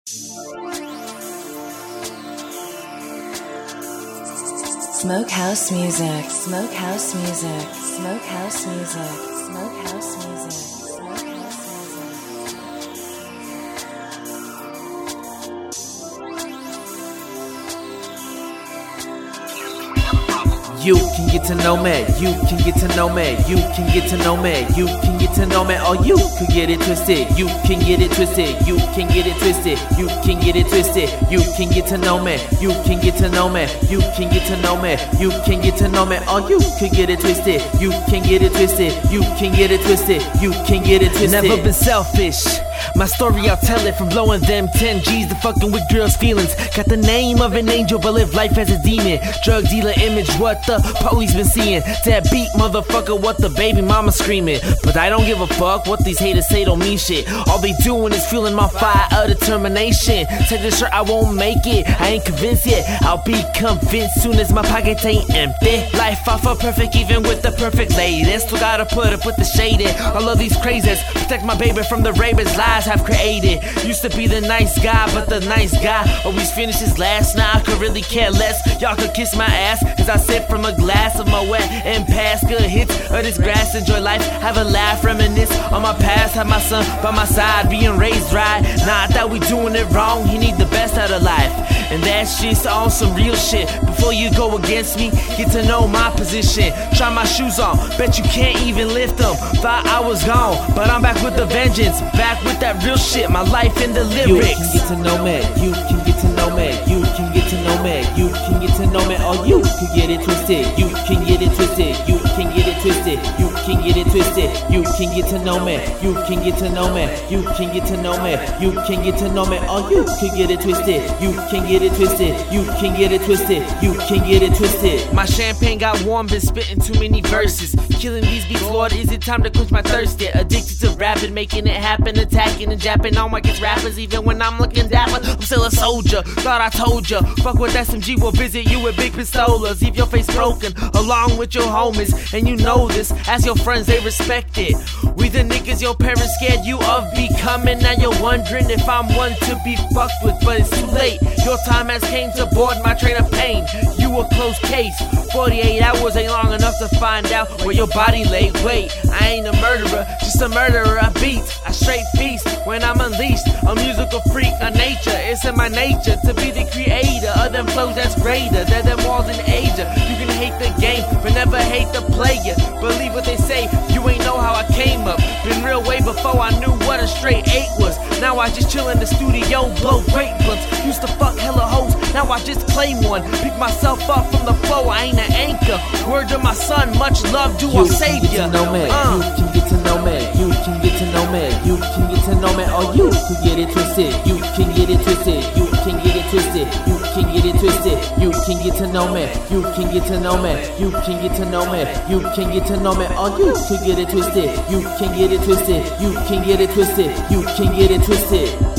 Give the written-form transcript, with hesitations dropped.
Smokehouse music, smokehouse music, smokehouse music, smokehouse music, smokehouse music. You can get to know me, you can get to know me, you can get to know me, you can get to know me, or you could get it twisted, you can get it twisted, you can get it twisted, you can get it twisted, you can get to know me, you can get to know me, you can get to know me, you can get to know me, or you could get it twisted, you can get it twisted, you can get it twisted, you can get it twisted. Never been selfish. My story, I'll tell it, from blowing them 10 G's to fucking with girls' feelings. Got the name of an angel, but live life as a demon. Drug dealer image, what the police been seeing. That beat, motherfucker, what the baby mama screaming. But I don't give a fuck what these haters say, don't mean shit. All they doing is fueling my fire of determination. Take this shirt, I won't make it, I ain't convinced yet. I'll be convinced soon as my pocket ain't empty. Life off for perfect, even with the perfect lady. Still gotta put the shade in. All of these crazies, protect my baby from the rapists. Lies have created. Used to be the nice guy, but the nice guy always finishes last. Now I could really care less. Y'all could kiss my ass as I sip from a glass of my wet and past good hits of this grass. Enjoy life, have a laugh, reminisce on my past. Have my son by my side, being raised right. Nah, I thought we doing it wrong. He need the best out of life, and that shit's on some real shit. Before you go against me, get to know my position. Try my shoes on, bet you can't even lift them. Thought I was gone, but I'm back with the vengeance. Back with that real shit, my life in the lyrics. You can get to know me, you can get to know me, you can get to know me, you can get to know me, or you could get it twisted, you can get it twisted, you can get it twisted, you can get it twisted, you can get to know me, you can get to know me, you can get to know me, you can get to know me, or you could get it twisted, you can get it twisted, you can get it twisted, you can get it twisted. My champagne got warm, been spitting too many verses. Killing these beats, Lord, is it time to quench my thirst yet? Addicted to rapping, making it happen, attacking and japping on my kids rappers. Even when I'm looking dapper, I'm still a soldier. Thought I told ya, fuck with SMG, we'll visit you with big pistolas. Leave your face broken, along with your homies. And you know this, as your friends, they respect it. We the niggas your parents scared you of becoming. Now you're wondering if I'm one to be fucked with, but it's too late. Your time has came to board my train of pain. You a close case, 48 hours ain't long enough to find out where your body lay. Wait, I ain't a murderer, just a murderer. I beat, I straight feast when I'm unleashed. A musical freak of nature, it's in my nature to be the creator of them flows that's greater than them walls in Asia. You can hate the game, but never hate the player. Believe what they say, you ain't know how I came up. Been real way before I knew what a straight 8 was. Now I just chill in the studio, blow great blunts. Used to fuck hella hoes, now I just claim one. Pick myself up from the floor, I ain't an anchor. Word to my son, much love do our savior. You can get to know me, you can get to know me, you can get to know me, or you could get it twisted, you can get it twisted, you can get it twisted, you can get it twisted, you can get to know me, you can get to know me, you can get to know me, you can get to know me, or you could get it twisted, you can get it twisted, you can get it twisted, you can get it twisted.